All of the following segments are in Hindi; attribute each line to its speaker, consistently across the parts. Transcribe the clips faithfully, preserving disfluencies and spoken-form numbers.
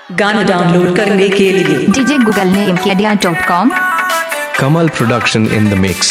Speaker 1: गाना डाउनलोड करने के लिए
Speaker 2: डीजे गूगल ने इमकेडिया dot com.
Speaker 3: Kamal production in the mix.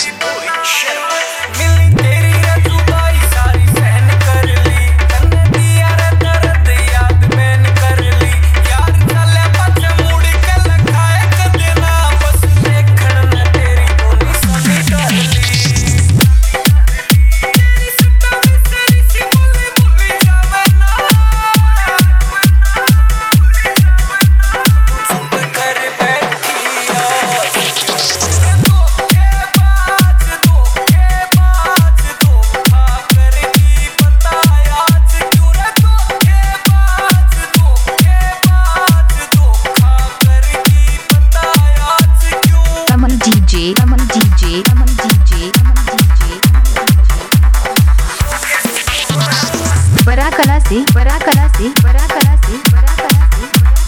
Speaker 2: बड़ा कला से बड़ा कला से बड़ा कला से बड़ा कला से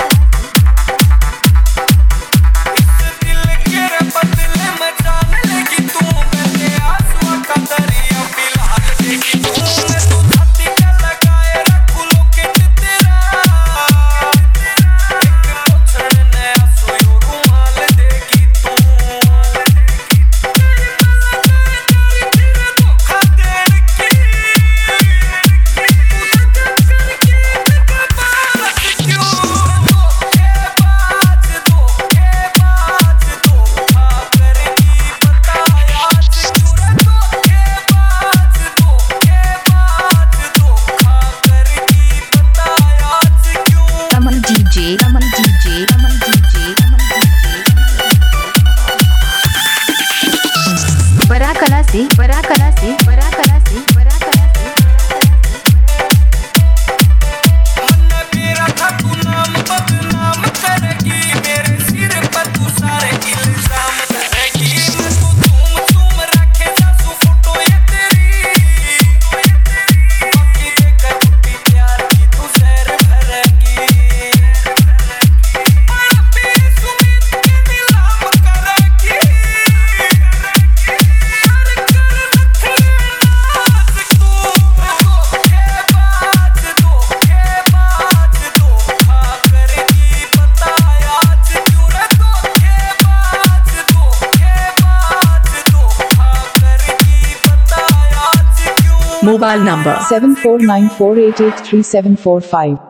Speaker 2: बड़ा कला से बड़ा कला से बड़ा कला से बड़ा कला से मन मेरा था तू नाम बदनाम करेगी मेरे सिर पर तू सारे इल्जाम करेगी मैं तो तुम तुम रखे सासू फोटो ये तेरी बाकी देखकर टूटी प्यार की तू जहर भरेगी
Speaker 1: mobile number
Speaker 4: seven four nine four eight eight three seven four five।